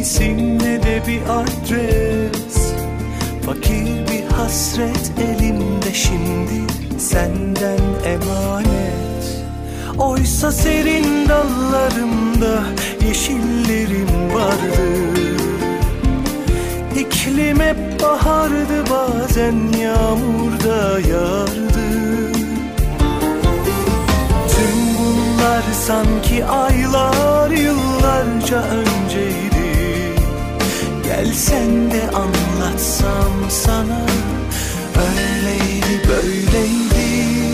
isim ne de bir adres. Fakir bir hasret elimde şimdi, senden emanet. Oysa serin dallarımda yeşillerim vardı. İklim hep bahardı, bazen yağmurda yağardı. Tüm bunlar sanki aylar, yıllarca önceydi. Gelsen de anlatsam sana, öyleydi böyleydi.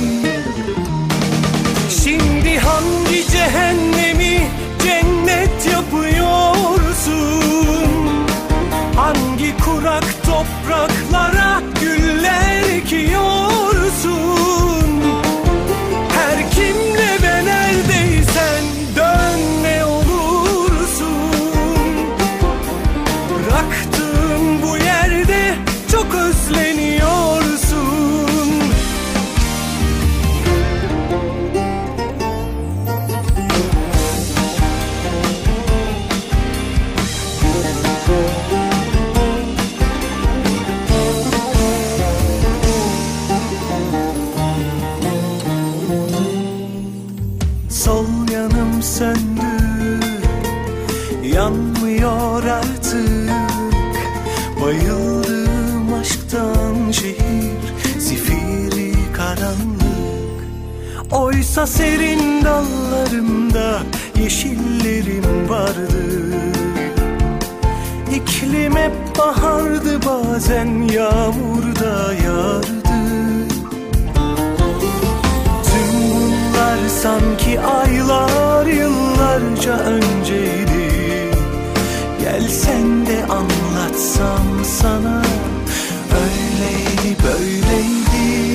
Şimdi hangi cehennemi cennet yapıyorsun? Hangi kurak topraklara güller ekiyorsun? Her kimle ve neredeysen dön ne olursun. Bıraktığın bu yerde çok özleniyorsun. Sol yanım söndü, yanmıyor artık. Bayıldım aşktan, şehir zifiri karanlık. Oysa serin dallarımda yeşillerim vardı. İklim hep bahardı, bazen yağmurda yağardı. Sanki aylar, yıllarca önceydi. Gelsen de anlatsam sana, öyleydi böyleydi.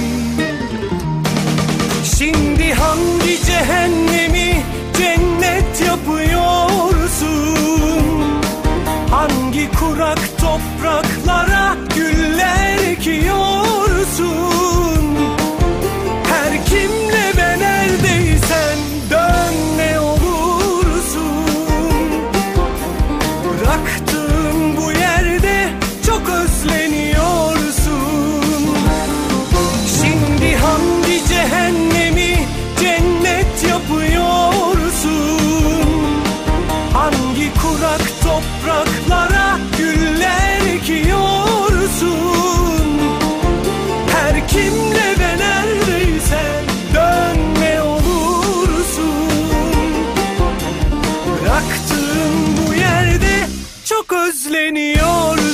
Şimdi hangi cehennemi cennet yapıyorsun? Hangi kurak topraklara güller ekiyorsun? Her kimle ve neredeysen dön ne olursun. Bıraktığın bu yerde çok özleniyorsun. Şimdi hangi cehennemi cennet yapıyorsun? Hangi kurak topraklara güller ekiyorsun? Her kimle ve neredeysen dön ne olursun. Bıraktığın bu yerde çok özleniyorsun.